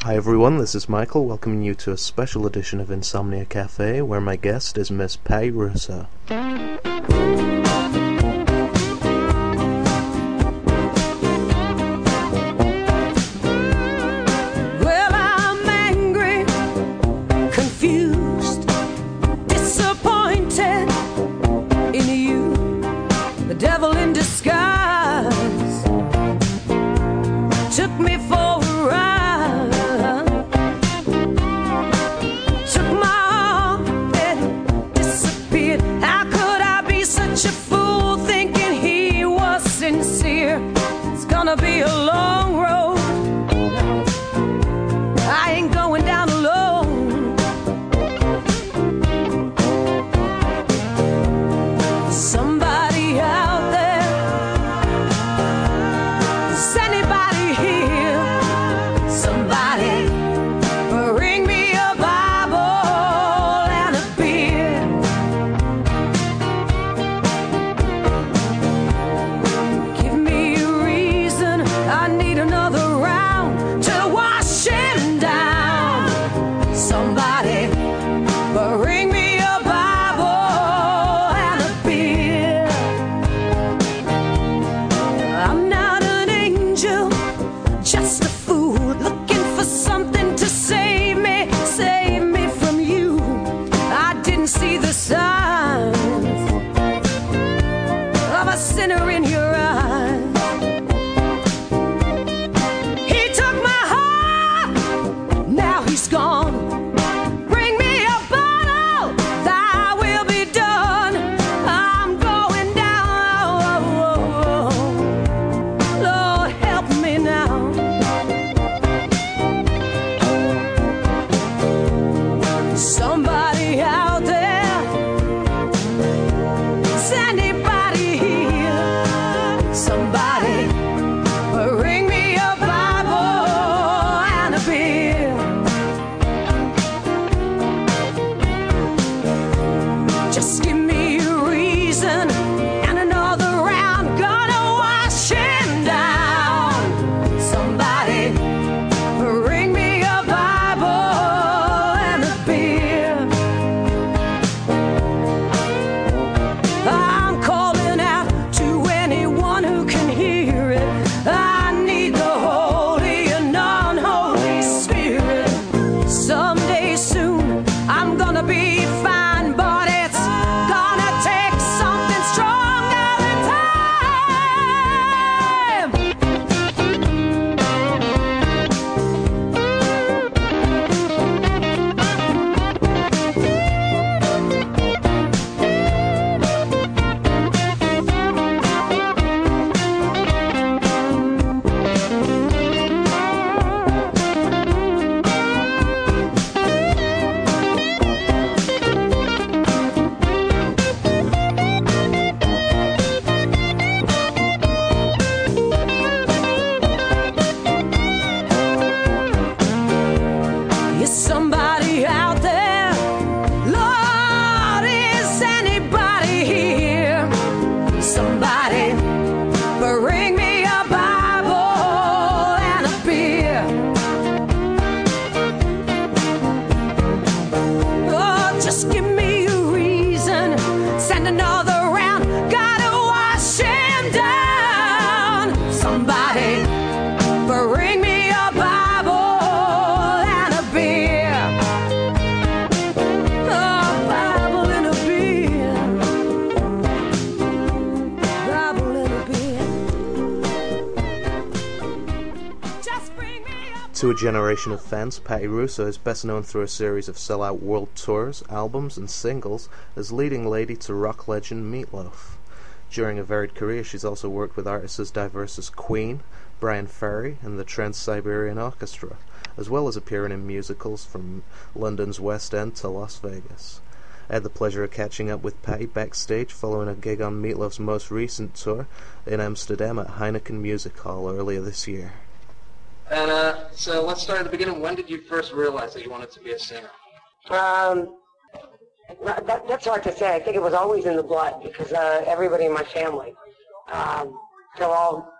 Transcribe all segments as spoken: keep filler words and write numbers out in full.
Hi everyone, this is Michael, welcoming you to a special edition of Insomnia Cafe, where my guest is Miss Patty Russo. Be a long road. I ain't going down alone. Somebody out there, is anybody here? Somebody bring me a Bible and a beer. Give me a reason, I need another round to wash him down. Somebody bring me a Bible and a beer. I'm not an angel, just a fool looking for something to save me, save me from you. I didn't see the signs of a sinner in your eyes. He's gone. Bring me a bottle, thy will be done. I'm going down. Lord, help me now. Somebody out there, is anybody here? Somebody bring me a Bible and a beer. Just give me a reason and another round, gonna wash him down. Somebody bring me a Bible and a beer. I'm calling out to anyone who can hear it. I need the Holy and unholy Spirit. Someday soon I'm gonna be fine, but it's gonna take something stronger than time. Is somebody out there? Lord, is anybody here? Somebody bring me a Bible and a beer. Oh, just give me a reason, send another round, gotta wash him down. Somebody bring me a Bible and a beer. A Bible and a beer. Bible and a beer. Just bring me a To a generation of fans, Patty Russo is best known through a series of sell-out world tours, albums, and singles as leading lady to rock legend Meatloaf. During a varied career, she's also worked with artists as diverse as Queen, Brian Ferry, and the Trans-Siberian Orchestra, as well as appearing in musicals from London's West End to Las Vegas. I had the pleasure of catching up with Patty backstage following a gig on Meatloaf's most recent tour in Amsterdam at Heineken Music Hall earlier this year. And uh, so let's start at the beginning. When did you first realize that you wanted to be a singer? Um, that, that's hard to say. I think it was always in the blood because uh, everybody in my family, um, they're all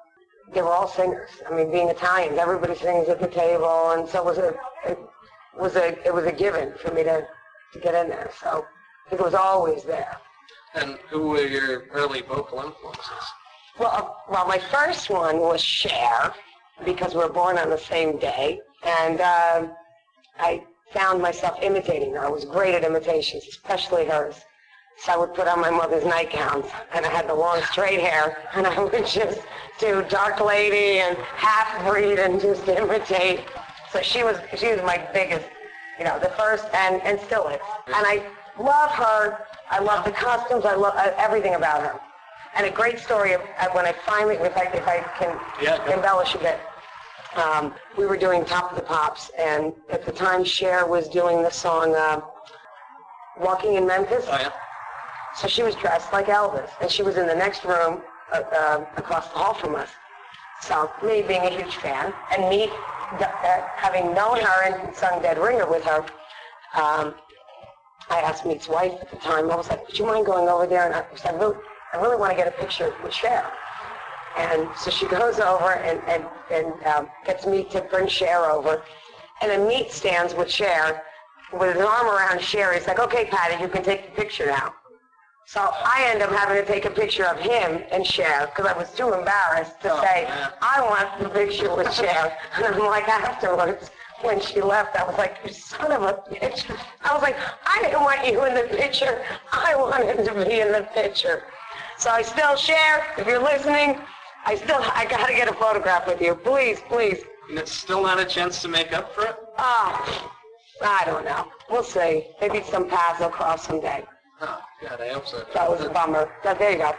they were all singers. I mean, being Italians, everybody sings at the table, and so it was a it was a it was a given for me to to get in there. So I think it was always there. And who were your early vocal influences? Well, uh, well, my first one was Cher, because we were born on the same day, and uh, I found myself imitating her. I was great at imitations, especially hers. So I would put on my mother's nightgowns, and I had the long straight hair, and I would just do Dark Lady and Half-Breed and just imitate. So she was she was my biggest, you know, the first, and, and still is. And I love her. I love the costumes. I love uh, everything about her. And a great story of, of when I finally, if I, if I can Yeah, embellish a bit, um, we were doing Top of the Pops, and at the time Cher was doing the song uh, Walking in Memphis. Oh, yeah. So she was dressed like Elvis, and she was in the next room uh, uh, across the hall from us. So me being a huge fan, and me uh, having known her and sung Dead Ringer with her, um, I asked Meat's wife at the time, I was like, would you mind going over there? And I said, I really, I really want to get a picture with Cher. And so she goes over and, and, and um, gets Meat to bring Cher over. And then Meat stands with Cher with his arm around Cher. He's like, okay, Patty, you can take the picture now. So I end up having to take a picture of him and Cher because I was too embarrassed to Oh, say, man. I want the picture with Cher. And I'm like, afterwards, when she left, I was like, you son of a bitch. I was like, I didn't want you in the picture. I wanted to be in the picture. So I still, Cher, if you're listening, I still, I got to get a photograph with you. Please, please. And it's still not a chance to make up for it? Ah, I don't know. We'll see. Maybe some paths will cross someday. Oh, God, I hope so. That was a bummer. But there you go.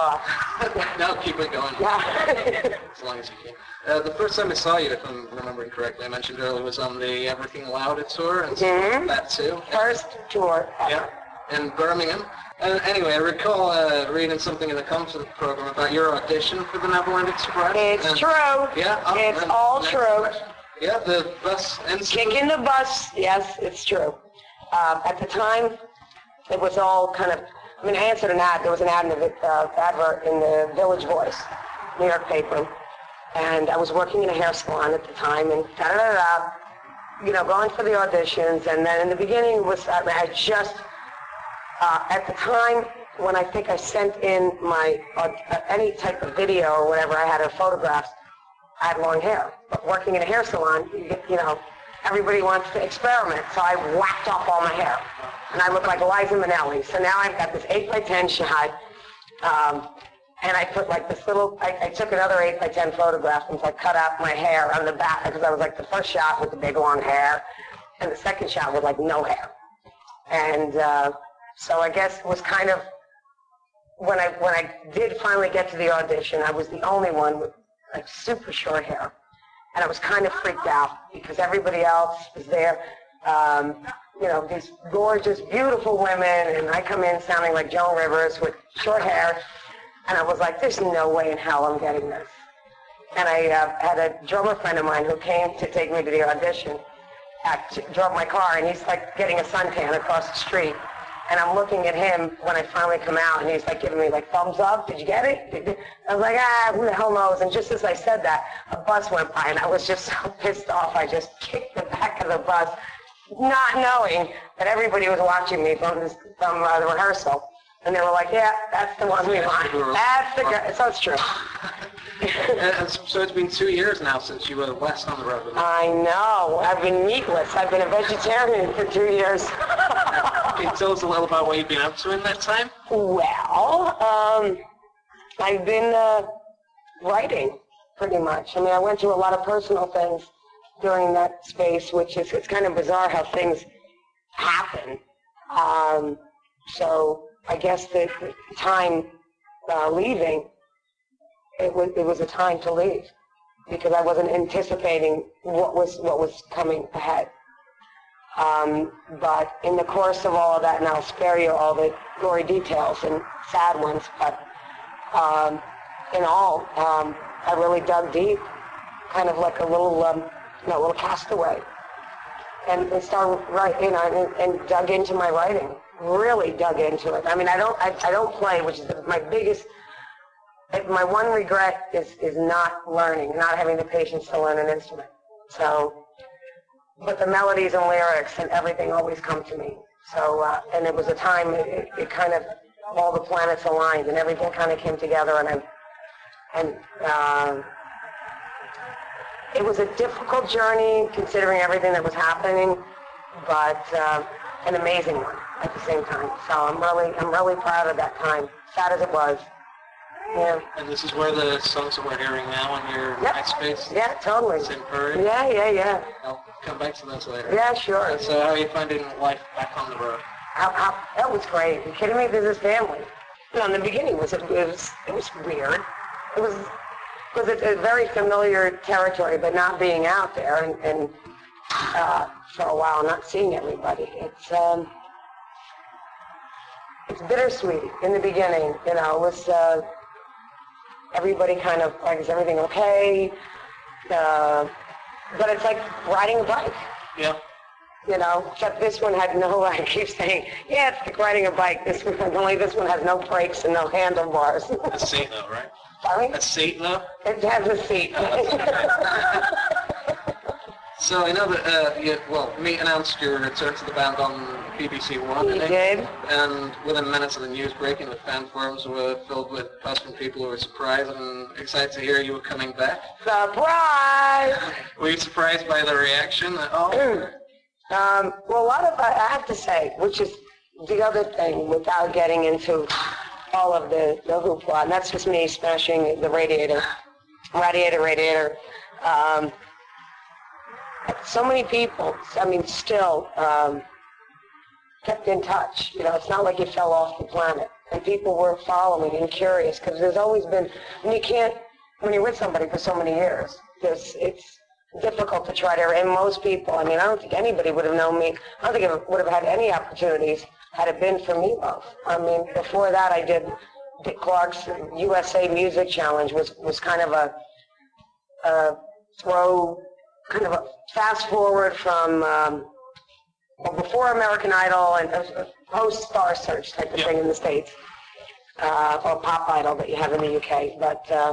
Oh, Now keep it going. yeah. As long as you can. Uh, the first time I saw you, if I'm remembering correctly, I mentioned earlier, was on the Everything Allowed tour, and Mhm. that too. First tour ever. Yeah, in Birmingham. Uh, anyway, I recall uh, reading something in the comments of the program about your audition for the Neverland Express. It's and- true. Yeah, oh, It's and all next true. question. Yeah, the bus incident. Kicking the bus, yes, it's true. Uh, at the time, it was all kind of, I mean, I answered an ad. There was an ad in the uh, advert in the Village Voice, New York paper. And I was working in a hair salon at the time, and da-da-da-da, you know, going for the auditions. And then in the beginning was, I, mean, I just, uh, at the time, when I think I sent in my, uh, any type of video or whatever, I had her photographs, I had long hair. But working in a hair salon, you get- you know, everybody wants to experiment. So I whacked off all my hair. And I look like Liza Minnelli. So now I've got this eight by ten shot. Um, and I put like this little, I, I took another eight by ten photograph and so I cut out my hair on the back because I was like the first shot with the big long hair and the second shot with like no hair. And uh, so I guess it was kind of, when I, when I did finally get to the audition, I was the only one with like super short hair. And I was kind of freaked out because everybody else was there. Um, you know, these gorgeous, beautiful women, and I come in sounding like Joan Rivers with short hair, and I was like, there's no way in hell I'm getting this. And I uh, had a drummer friend of mine who came to take me to the audition, act, drove my car, and he's like getting a suntan across the street. And I'm looking at him when I finally come out, and he's like giving me like thumbs up. Did you get it? Did you? I was like, ah, who the hell knows? And just as I said that, a bus went by, and I was just so pissed off. I just kicked the back of the bus, not knowing that everybody was watching me from this, from uh, the rehearsal. And they were like, yeah, that's the one we want. That's the guy. So it's true. Uh, so it's been two years now since you were last on the road with me. I know. I've been meatless. I've been a vegetarian for two years. Can you tell us a little about what you've been up to in that time? Well, um, I've been uh, writing pretty much. I mean, I went through a lot of personal things during that space, which is, it's kind of bizarre how things happen. Um, so I guess the the time uh, leaving, it was, it was a time to leave because I wasn't anticipating what was, what was coming ahead. Um, but in the course of all of that, and I'll spare you all the gory details and sad ones, but um, in all, um, I really dug deep, kind of like a little, um, you know, little castaway, and, and started writing, you know, and, and dug into my writing, really dug into it. I mean, I don't, I, I don't play, which is the, my biggest If my one regret is, is not learning, not having the patience to learn an instrument. So, but the melodies and lyrics and everything always come to me. So, uh, and it was a time, it, it kind of, all the planets aligned and everything kind of came together, and I, and uh, it was a difficult journey considering everything that was happening, but uh, an amazing one at the same time. So I'm really, I'm really proud of that time, sad as it was. Yeah. And this is where the songs that we're hearing now on your Yep. MySpace? Yeah, totally. Sim Prairie? Yeah, yeah, yeah. I'll come back to those later. Yeah, sure. And so how are you finding life back on the road? How, how, that was great. Are you kidding me? This is family. You know, in the beginning, it was, it was, it was weird. It was, because it's a very familiar territory, but not being out there and, and uh, for a while not seeing everybody. It's, um, it's bittersweet in the beginning. You know, it was, uh, everybody kind of, like, is everything okay? Uh, but it's like riding a bike. Yeah. You know, except this one had no, I keep saying, yeah, it's like riding a bike. This one, only this one has no brakes and no handlebars. A seat though, right? Sorry? A seat though? It has a seat. So I know that, uh, you, well, me announced your return to the band on B B C One, You I think. did? And within minutes of the news breaking, the fan forums were filled with posts from people who were surprised and excited to hear you were coming back. Surprise! Were you surprised by the reaction at all? Um, well, a lot of, I have to say, which is the other thing without getting into all of the, the hoopla, and that's just me smashing the radiator, radiator, radiator. Um, so many people, I mean, still um, kept in touch. You know, it's not like you fell off the planet. And people were following and curious, because there's always been, and you can't, when you're with somebody for so many years, there's, it's difficult to try to, and most people, I mean, I don't think anybody would have known me, I don't think I would have had any opportunities had it been for Meatloaf. I mean, before that I did Dick Clark's U S A Music Challenge, was, was kind of a, a throw, kind of a fast forward from um, well, before American Idol and uh, post Star Search type of Yep. thing in the States, uh, or Pop Idol that you have in the U K. But uh,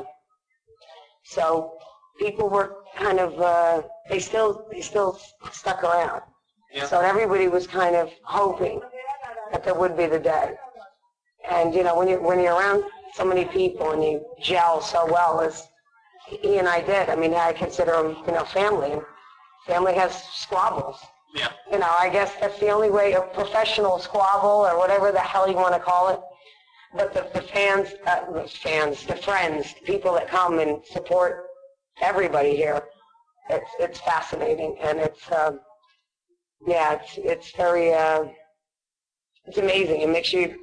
so people were kind of uh, they still they still stuck around. Yeah. So everybody was kind of hoping that there would be the day. And you know, when you when you're around so many people and you gel so well as he and I did, I mean, I consider them, you know, family. Family has squabbles. Yeah. You know, I guess that's the only way, a professional squabble or whatever the hell you want to call it. But the, the fans, uh, the fans, the friends, the people that come and support everybody here, it's it's fascinating, and it's um, yeah, it's it's very uh, it's amazing. It makes you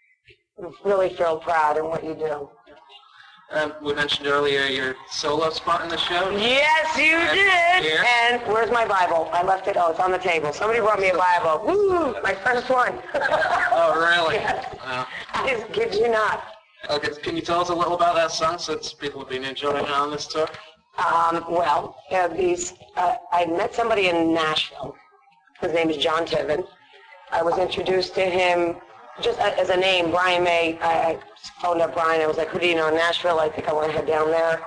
really feel proud in what you do. Um, we mentioned earlier your solo spot in the show. Yes, you And did. here. And where's my Bible? I left it. Oh, it's on the table. Somebody brought me a Bible. Woo! My first one. Oh, really? Yes. Uh, I just kid you not. okay, can you tell us a little about that song, since people have been enjoying it on this tour? Um, well, uh, these. Uh, I met somebody in Nashville. His name is John Tiven. I was introduced to him just as a name, Brian May. I phoned up Brian. I was like, "Who do you know in Nashville? I think I want to head down there."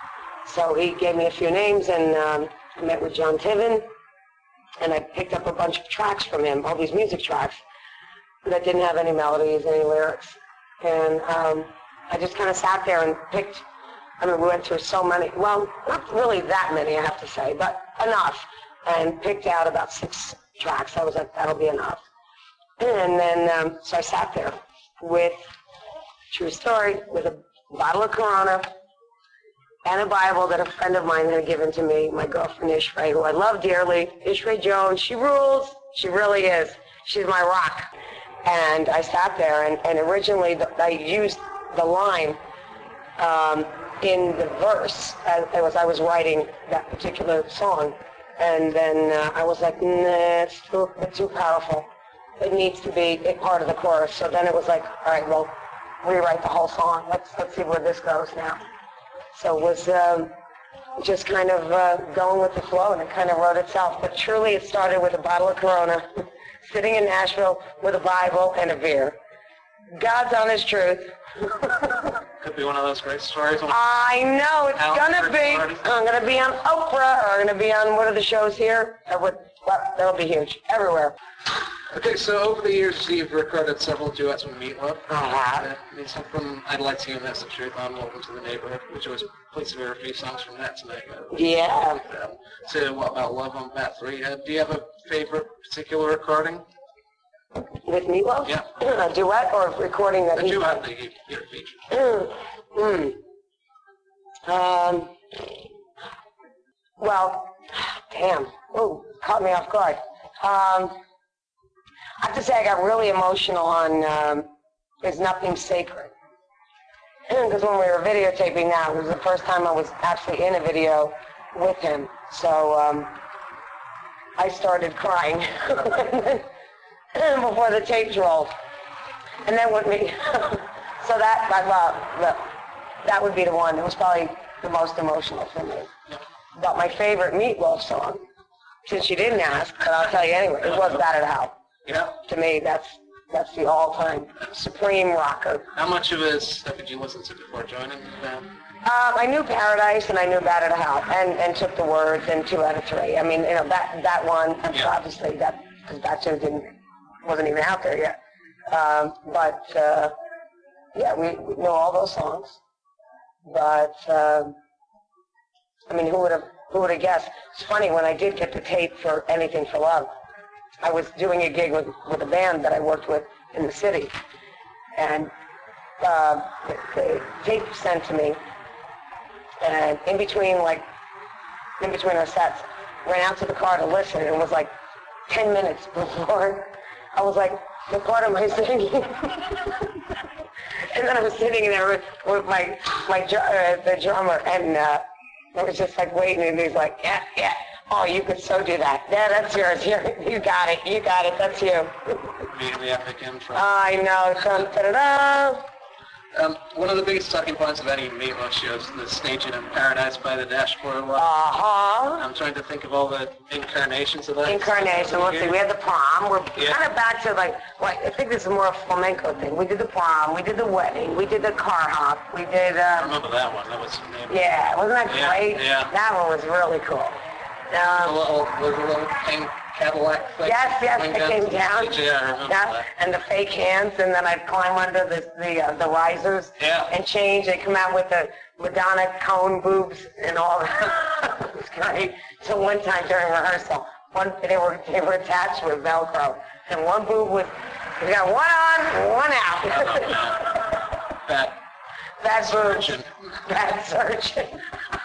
So he gave me a few names, and um, I met with John Tiven, and I picked up a bunch of tracks from him, all these music tracks that didn't have any melodies, any lyrics, and um, I just kind of sat there and picked. I mean, we went through so many. Well, not really that many, I have to say, but enough, and picked out about six tracks. I was like, that'll be enough. And then, um, so I sat there with, true story, with a bottle of Corona and a Bible that a friend of mine had given to me, my girlfriend Ishray, who I love dearly. Ishray Jones, she rules. She really is. She's my rock. And I sat there, and, and originally the, I used the line um, in the verse as, as I was writing that particular song. And then uh, I was like, nah, it's too, it's too powerful. It needs to be a part of the chorus. So then it was like, all right, well, rewrite the whole song. Let's let's see where this goes now. So it was um, just kind of uh, going with the flow, and it kind of wrote itself. But truly, it started with a bottle of Corona, sitting in Nashville with a Bible and a beer. God's honest truth. Could be one of those great stories. I know, it's Alan gonna be, Party. I'm gonna be on Oprah, or I'm gonna be on, what are the shows here? Uh, what, well, that'll be huge, everywhere. Okay, so over the years, you've recorded several duets with Meatloaf. I have. Uh, I mean, something I'd like to hear, and that's the truth on Welcome to the Neighborhood, which was please hear a few songs from that tonight. Yeah. Um, so what about Love on Bat three? Uh, do you have a favorite particular recording? With Meatloaf? Yeah. A duet or a recording that A he... duet that you, you're featured. Hmm. Um, well, damn. Oh, caught me off guard. Um, I have to say I got really emotional on um, There's Nothing Sacred. Because when we were videotaping that, it was the first time I was actually in a video with him. So um, I started crying before the tapes rolled. And then with me, so that, that, well, that would be the one. It was probably the most emotional for me. But my favorite Meatloaf song, since you didn't ask, but I'll tell you anyway, it was Battered Out. Yeah. To me, that's that's the all-time supreme rocker. How much of his stuff did you listen to before joining the band? Um, I knew Paradise and I knew Battered Out, and, and took the words and two out of three. I mean, you know, that that one, Yeah. obviously, that because that just didn't wasn't even out there yet. Um, but uh, yeah, we, we know all those songs. But um, I mean, who would have who would have guessed? It's funny, when I did get the tape for Anything for Love, I was doing a gig with with a band that I worked with in the city, and uh, the, the tape sent to me, and in between like in between our sets, ran out to the car to listen, and it was like ten minutes before I was like, what part am I singing? And then I was sitting there with, with my my dr- uh, the drummer, and uh, I was just like waiting, and he's like, yeah, yeah. Oh, you could so do that. Yeah, that's yours. You're, you got it. You got it. That's you. Immediately after the intro. I know. Dun, da, da, da. Um, one of the biggest talking points of any Meatloaf show is the staging of Paradise by the Dashboard Light. Uh-huh. I'm trying to think of all the incarnations of that. Incarnation. Let's see. We had the prom. We're Yeah. kind of back to like, well, I think this is more a flamenco thing. We did the prom. We did the wedding. We did the car hop. We did, I um, remember that one. That was name. yeah, wasn't that Yeah, great? yeah. That one was really cool. A Um, little, there's a little pink Cadillac thing. Yes, yes, going it came to the down. stage. Yeah, I remember Yeah, that. and the fake hands, and then I'd climb under the the, uh, the risers Yeah. and change. They come out with the Madonna cone boobs and all that. It was great. So one time during rehearsal, one they were they were attached with Velcro, and one boob was we got one on, one out. Oh, That That boob, surgeon. that surgeon.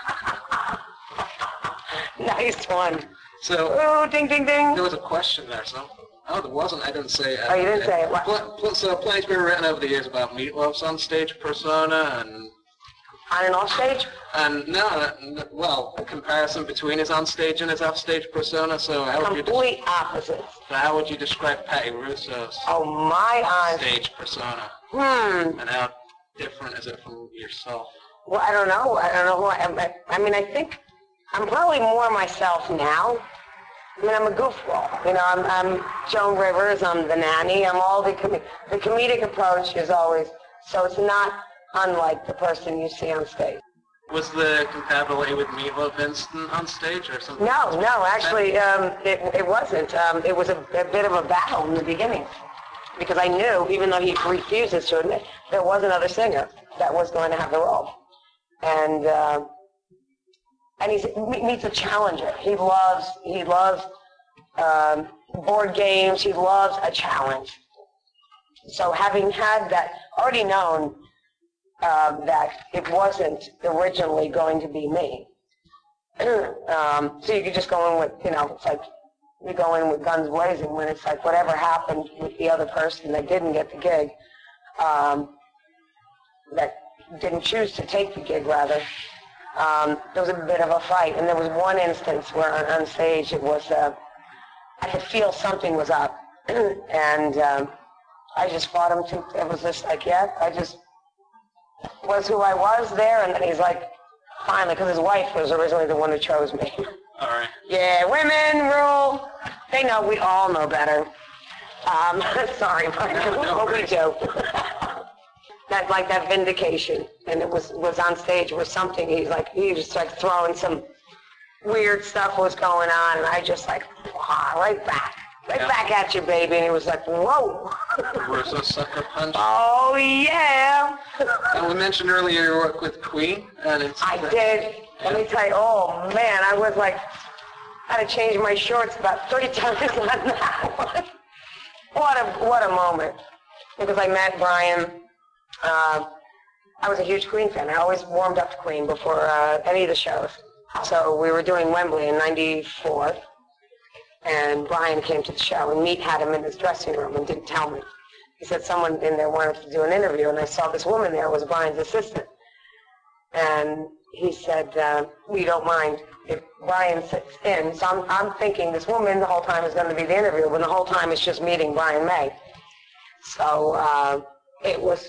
Nice one. So Ooh, ding, ding, ding. there was a question there, so. Oh, there wasn't. I didn't say it. Oh, you didn't say it. What? Pl- pl- So plenty's been written over the years about Meatloaf's on-stage persona and On and off stage? and no, n- well, a comparison between his on-stage and his off-stage persona. So how would you des- Complete opposites. so how would you describe Patty Russo's Oh, my on. stage persona, Hmm. and how different is it from yourself? Well, I don't know. I don't know who I, I, I mean, I think I'm probably more myself now. I mean, I'm a goofball. You know, I'm, I'm Joan Rivers. I'm the nanny. I'm all the com- the comedic approach is always so. It's not unlike the person you see on stage. Was the compatibility with Meatloaf instant on stage or something? No, no, actually, um, it, it wasn't. Um, it was a, a bit of a battle in the beginning because I knew, even though he refuses to admit, there was another singer that was going to have the role. And uh, and he meets a challenger. He loves he loves um, board games. He loves a challenge. So having had that, already known um, that it wasn't originally going to be me. um, so you could just go in with, you know, it's like you go in with guns blazing when it's like whatever happened with the other person that didn't get the gig, um, that didn't choose to take the gig rather. Um, there was a bit of a fight, and there was one instance where on, on stage it was, uh, I could feel something was up, and um, I just fought him to, it was just like, yeah, I just was who I was there, and then he's like, finally, because his wife was originally the one who chose me. All right. Yeah, women rule. They know, we all know better. Um, sorry, Michael, No, no but we worries. do. that like that vindication, and it was was on stage was something. He's like he was like throwing some weird stuff was going on, and I just like ah, right back, right Yeah. back at you, baby. And he was like, whoa. Russo Sucker Punch. Oh yeah. And we mentioned earlier your work with Queen, and it's... I did. Let me tell you. Oh man, I was like, I had to change my shorts about thirty times on that one. What a what a moment. Because I met Brian. Uh, I was a huge Queen fan. I always warmed up to Queen before uh, any of the shows. So we were doing Wembley in ninety-four, and Brian came to the show, and Meat had him in his dressing room and didn't tell me. He said someone in there wanted to do an interview, and I saw this woman there was Brian's assistant. And he said, uh, we don't mind if Brian sits in. So I'm, I'm thinking this woman the whole time is going to be the interview, but the whole time it's just meeting Brian May. So uh, it was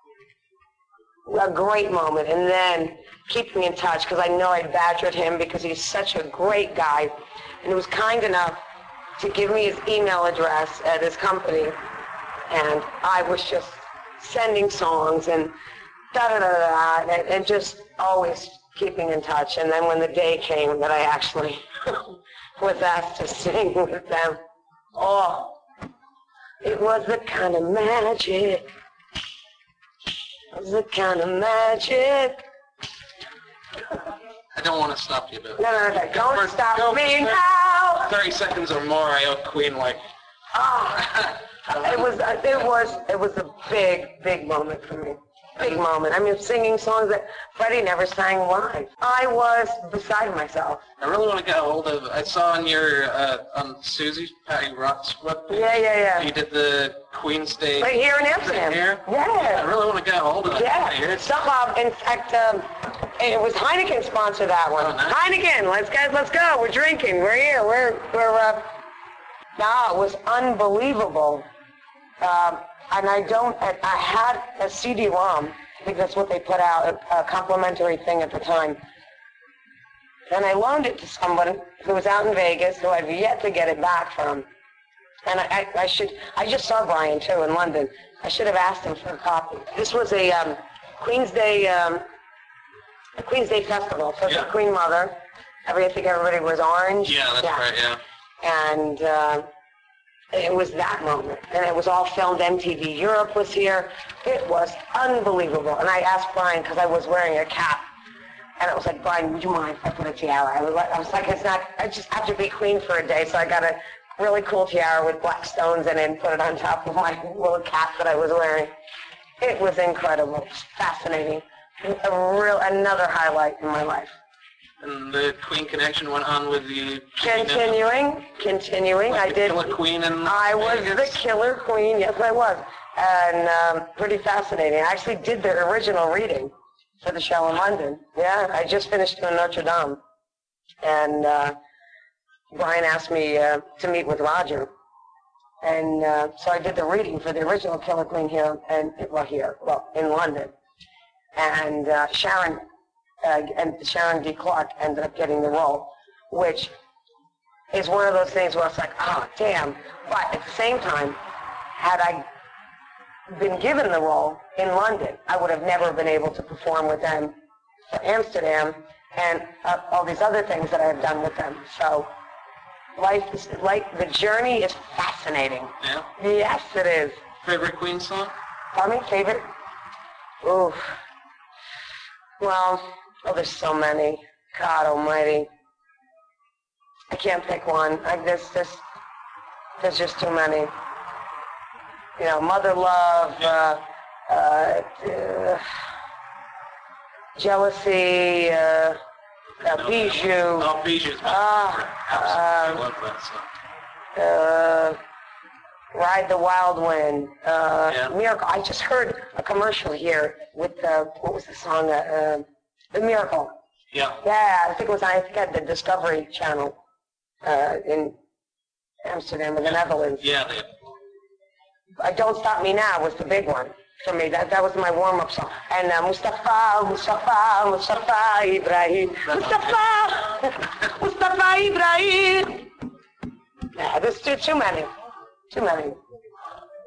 a great moment. And then keeping in touch, because I know I badgered him because he's such a great guy. And he was kind enough to give me his email address at his company. And I was just sending songs and da-da-da-da, and, and just always keeping in touch. And then when the day came that I actually was asked to sing with them, oh, it was the kind of magic. It was the kind of magic. I don't want to stop you, but... No, no, no, don't For- stop go me for now. thirty seconds or more, I owe Queen, like... Ah, it was, uh, it was, it was a big, big moment for me. Big moment. I mean, singing songs that Freddie never sang live. I was beside myself. I really want to get a hold of... I saw on your, uh, on Susie Patty Rock's webpage, Yeah, yeah, you yeah. did the Queen's Day... Right here in Amsterdam. Here? I Yeah. really want to get a hold of it. Yeah. It's Some, um, in fact, um, it was Heineken sponsored that one. Oh, nice. Heineken, let's guys, let's go. We're drinking. We're here. We're we're. Uh, no, it was unbelievable. Um, and I don't. I, I had a C D-ROM. I think that's what they put out, a, a complimentary thing at the time. And I loaned it to someone who was out in Vegas, who I've yet to get it back from. And I, I, I should. I just saw Brian too in London. I should have asked him for a copy. This was a um, Queen's Day. Um, a Queen's Day festival. So it's Yeah. the Queen Mother. Every, I think everybody was orange. Yeah, that's right, yeah. And uh, it was that moment. And it was all filmed. M T V Europe was here. It was unbelievable. And I asked Brian, because I was wearing a cap. And it was like, Brian, would you mind if I put a tiara? I was like, I was like, it's not, I just have to be Queen for a day. So I got a really cool tiara with black stones in it and put it on top of my little cap that I was wearing. It was incredible. It was fascinating. A real, another highlight in my life. And the Queen connection went on with the... Continuing, continuing, Like I the did. Killer Queen in I was the Vegas? Killer Queen, yes I was. And um, pretty fascinating. I actually did the original reading for the show in London. Yeah, I just finished doing Notre Dame. And uh, Brian asked me uh, to meet with Roger. And uh, so I did the reading for the original Killer Queen here, and well here, well, in London. And uh, Sharon uh, and Sharon D. Clark ended up getting the role, which is one of those things where it's like, oh, damn. But at the same time, had I been given the role in London, I would have never been able to perform with them for Amsterdam and uh, all these other things that I have done with them. So life is, like, the journey is fascinating. Yeah. Yes, it is. Favorite Queen song? Pardon me, favorite? Ooh. Well, oh, there's so many. God almighty. I can't pick one. I, there's, there's, there's just too many. You know, Mother Love, uh, uh, uh, Jealousy, uh, uh, Bijou, Oh, Bijou's my Ah, Absolutely. I uh, love that song. uh, Ride the Wild Wind, uh, Yeah. Miracle. I just heard a commercial here with, uh, what was the song, uh, uh, The Miracle. Yeah. Yeah, I think it was, I think at the Discovery Channel, uh, in Amsterdam in the Netherlands. Yeah, they, Uh, Don't Stop Me Now was the big one for me. That that was my warm-up song. And uh, Mustafa, Mustafa, Mustafa Ibrahim, Mustafa, Mustafa Ibrahim. Yeah, there's too, too many, too many.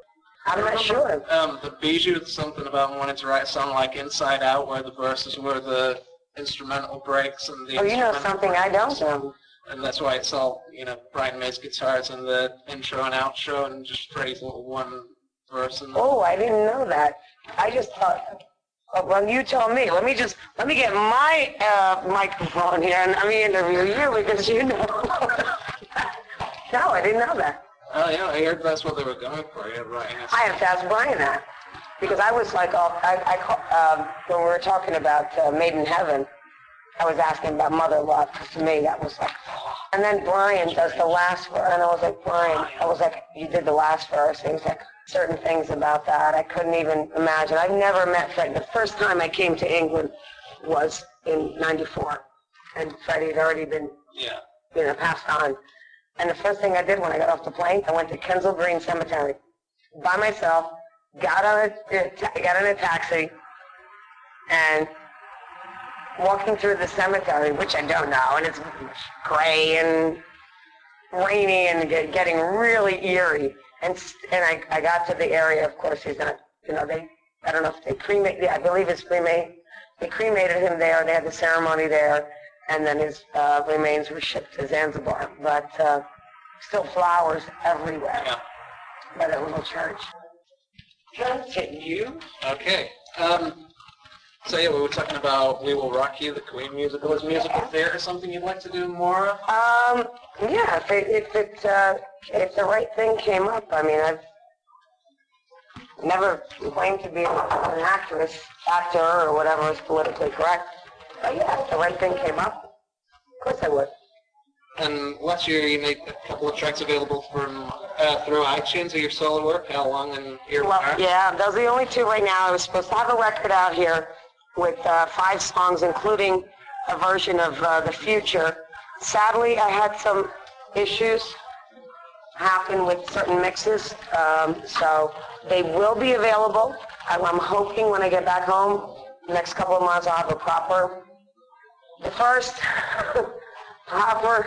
I'm not sure. Um, the Bijou, something about wanting to write a song like Inside Out, where the verses were the instrumental breaks and the Oh, you know instrumental something I don't know. And that's why it's all, you know, Brian May's guitars and the intro and outro and just phrase little one verse. And Oh, I didn't know that. I just thought, oh, well, you tell me. Let me just, let me get my uh, microphone here and let me interview you because you know. No, I didn't know that. Oh, yeah, I heard that's what they were going for, yeah, writing a I have to ask Brian that. Because I was like, all, I, I call, um, when we were talking about uh, Made in Heaven, I was asking about Mother Love, because to me that was like, and then Brian does the last verse, and I was like, Brian, I was like, you did the last verse, and he was like, certain things about that I couldn't even imagine. I've never met Fred. The first time I came to England was in ninety-four, and Freddie had already been, yeah. you know, passed on. And the first thing I did when I got off the plane, I went to Kensal Green Cemetery by myself, got on a, got in a taxi, and walking through the cemetery, which I don't know, and it's gray and rainy and get, getting really eerie. And and I, I got to the area, of course, he's not, you know, they, I don't know if they cremated, yeah, I believe it's cremated. They cremated him there, they had the ceremony there, and then his uh, remains were shipped to Zanzibar. But uh, still flowers everywhere Yeah. by that little church. Continue. Okay. Um, so yeah, we were talking about We Will Rock You, the Queen musical. Is musical theater something you'd like to do more of? Um, yeah, if it, if it, uh, if the right thing came up, I mean, I've never claimed to be an actress, actor, or whatever is politically correct. But yeah, if the right thing came up, of course I would. And last year you made a couple of tracks available from uh, through iTunes of your solo work. How long and your Well, yeah, those are the only two right now. I was supposed to have a record out here with uh, five songs, including a version of uh, The Future. Sadly, I had some issues happen with certain mixes, um, so they will be available. I'm, I'm hoping when I get back home, the next couple of months, I'll have a proper, the first proper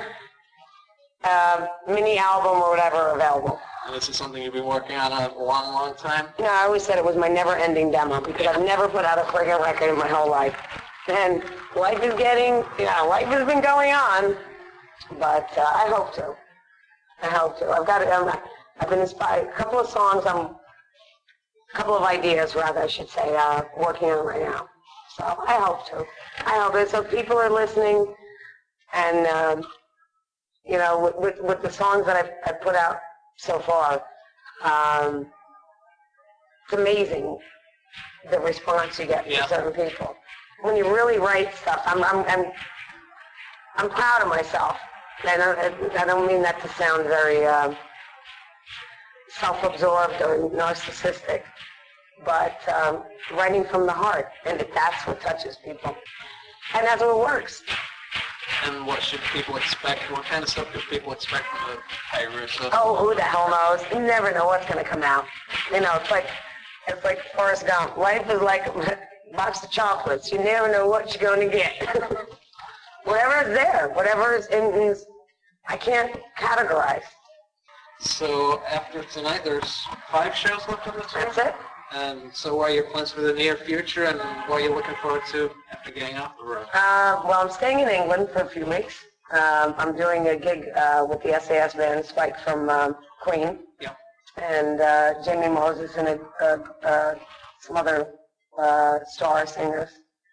uh, mini album or whatever available. And this is something you've been working on a long, long time? No, I always said it was my never-ending demo because I've never put out a friggin' record in my whole life. And life is getting, you know, life has been going on, but uh, I hope to. I hope to. I've got it. I'm, I've been inspired. A couple of songs, I'm, a couple of ideas, rather, I should say, uh, working on right now. So I hope to. I hope it. So people are listening, and um, you know, with, with, with the songs that I've, I've put out so far, um, it's amazing the response you get Yeah. from certain people. When you really write stuff, I'm I'm I'm, I'm proud of myself. I don't, I don't mean that to sound very uh, self-absorbed or narcissistic, but um, writing from the heart, and that's what touches people, and that's what works. And what should people expect? What kind of stuff do people expect from the Pyruso? Oh, who the hell knows? You never know what's going to come out. You know, it's like it's like Forrest Gump. Life is like a box of chocolates. You never know what you're going to get. Whatever is there, whatever is in, is, I can't categorize. So after tonight, there's five shows left on the tour? That's it. And so what are your plans for the near future, and what are you looking forward to after getting off the road? Uh, well, I'm staying in England for a few weeks. Um, I'm doing a gig uh, with the S A S band, Spike from um, Queen, Yeah. and uh, Jamie Moses and a, uh, uh, some other uh, star singers.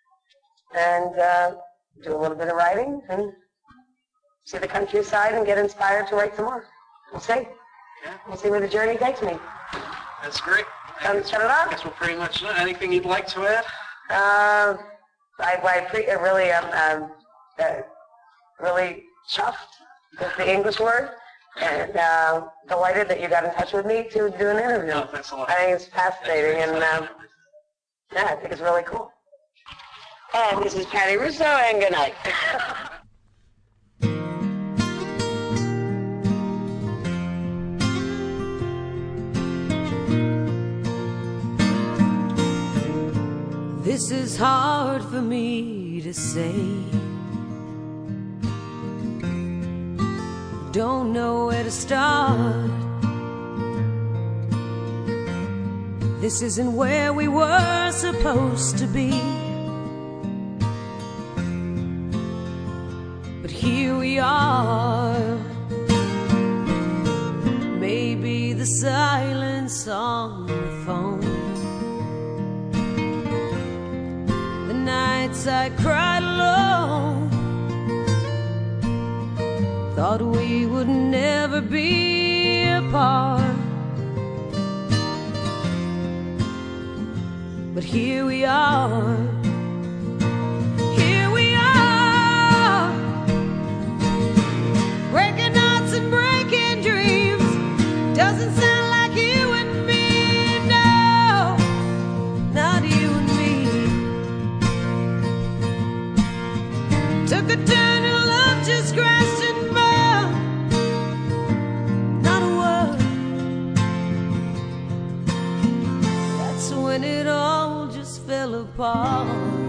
And uh, do a little bit of writing and see the countryside and get inspired to write some more. We'll see. Yeah. We'll see where the journey takes me. That's great. Um, I shut it up. guess we're pretty much done. Anything you'd like to add? Uh, I, I pre- I really am um, uh, really chuffed with the English word, and uh, delighted that you got in touch with me to do an interview. No, thanks a lot. I think it's fascinating, and um, yeah, I think it's really cool. And this is Patty Russo, and good night. This is hard for me to say. Don't know where to start. This isn't where we were supposed to be. But here we are. Maybe the silence on the phone, the nights I cried alone, thought we would never be apart. But here we are. Here we are, breaking hearts and breaking dreams. Doesn't sound like you and me, no, not you and me. Took a turn and love just crashed and burned. Not a word. That's when it all just fell apart.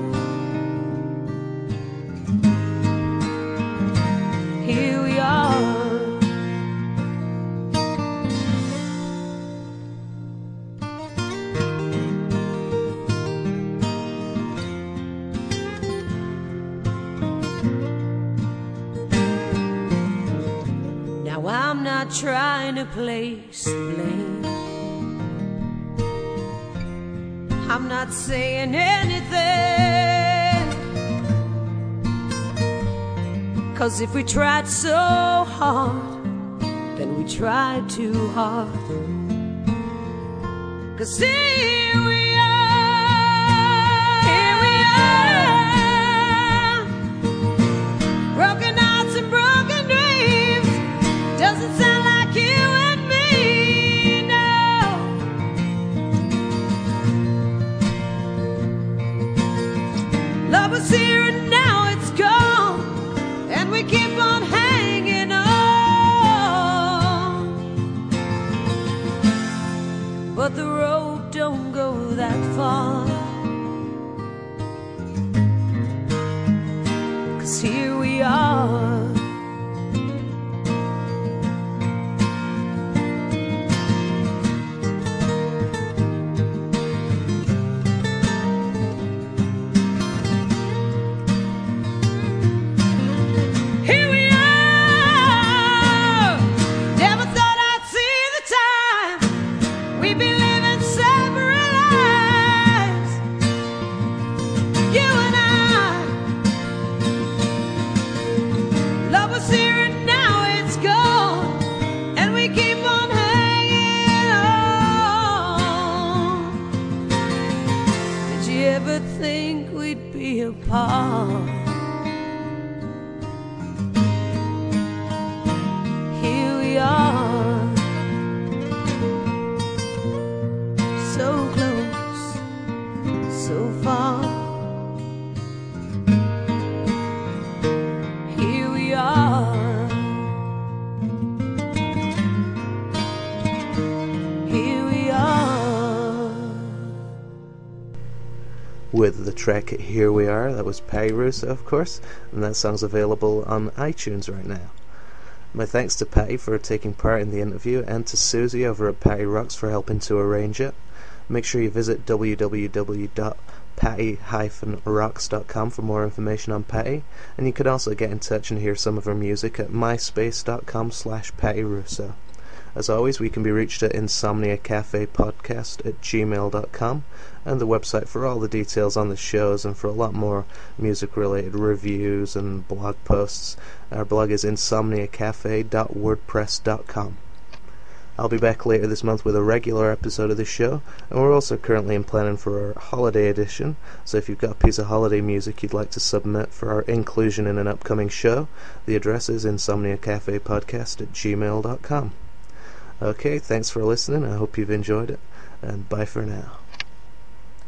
Here we are. Now I'm not trying to place blame. I'm not saying anything, 'cause if we tried so hard, then we tried too hard. 'Cause here we are, here we are, broken hearts and broken dreams. Doesn't sound like you and me, no. Love was here and now it's gone, and we keep on hanging on. But the road don't go that far, 'cause here we are. Apart. Here we are, so close, so far. Here we are, here we are. With the track Here We Are, that was Patty Russo, of course, and that song's available on iTunes right now. My thanks to Patty for taking part in the interview, and to Susie over at Patty Rocks for helping to arrange it. Make sure you visit w w w dot patty dash rocks dot com for more information on Patty, and you could also get in touch and hear some of her music at myspace dot com slash patty russo. As always, we can be reached at insomnia cafe podcast at gmail dot com, and the website for all the details on the shows and for a lot more music-related reviews and blog posts. Our blog is insomnia cafe dot wordpress dot com. I'll be back later this month with a regular episode of the show, and we're also currently in planning for our holiday edition, so if you've got a piece of holiday music you'd like to submit for our inclusion in an upcoming show, the address is insomnia cafe podcast at gmail dot com. Okay, thanks for listening. I hope you've enjoyed it, and bye for now.